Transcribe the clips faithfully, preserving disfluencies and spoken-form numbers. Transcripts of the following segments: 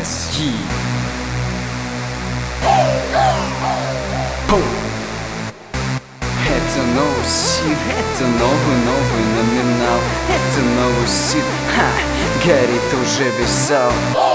эс и. Это новый стиль, это новый-новый номинал. Это новый стиль, ха, горит уже весь зал.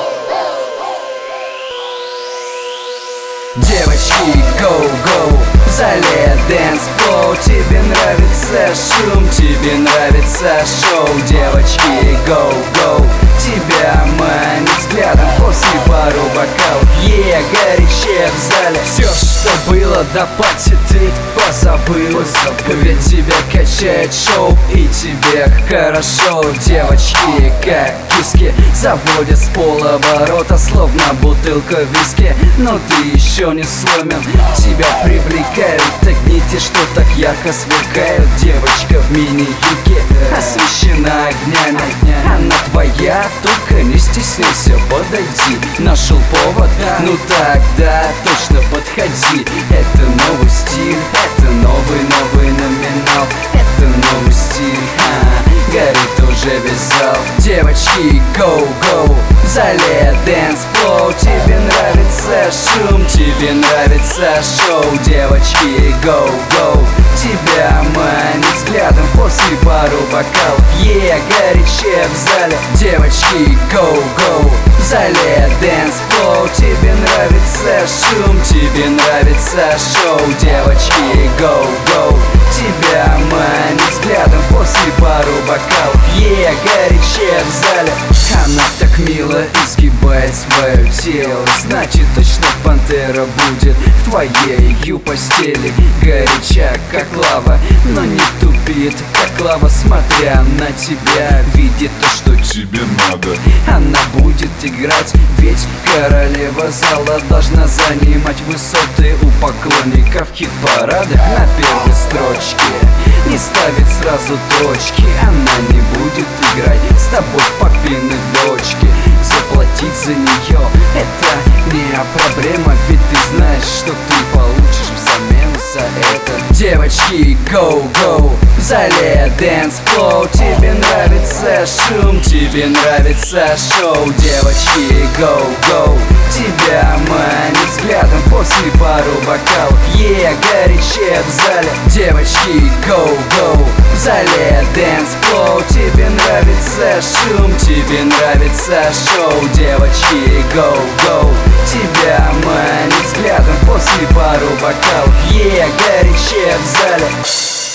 Девочки, go-go, в зале dance-flow. Тебе нравится шум, тебе нравится шоу. Девочки, go-go, тебя манит взглядом после пару бокалов. Е, горячее в зале. Все, что было до пати, ты позабыл. Ведь тебя качает шоу и тебе хорошо. Девочки, как киски, заводят с полоборота, словно бутылка виски. Но ты еще не сломлен, тебя привлекают огни, что так ярко сверкают. Девочка в мини-юбке освещена огнями. Она твоя, только не стесняйся, подойди. Нашел повод, ну тогда точно подходи. Это новый стиль, это новый-новый номинал. Это новый стиль, а, горит уже весь зал. Девочки, go-go, в зале dance-flow. Тебе нравится шум, тебе нравится шоу. Девочки, go-go, тебя манит взглядом после пару бокалов. Е, горячее в зале. Девочки, go-go, в зале dance-flow. Тебе нравится шум, тебе нравится шоу. Девочки, go-go, тебя манит взглядом после пару бокалов. Е, горячее в зале. Она так мило изгибает свое тело, значит точно пантера будет в твоей постели. Горяча, как лава, но не тупит, как лава, смотря на тебя. Видит то, что тебе надо. Она будет играть, ведь королева зала должна занимать высоты у поклонников хит-парадах на первой строчке. Не ставит сразу точки, она не будет играть с тобой в папины дочки. Заплатить за нее — это не проблема, ведь ты знаешь, что ты получишь взамен за это. Девочки, go-go, в зале dance-flow. Тебе нравится шум, тебе нравится шоу. Девочки, go-go, тебя манит взглядом после пару бокалов. Е, горячее в зале. Девочки, go-go, в зале dance-flow. Тебе нравится шум, тебе нравится шоу. Девочки, go-go, тебя манит взглядом после пару бокалов. Е, горячее в зале.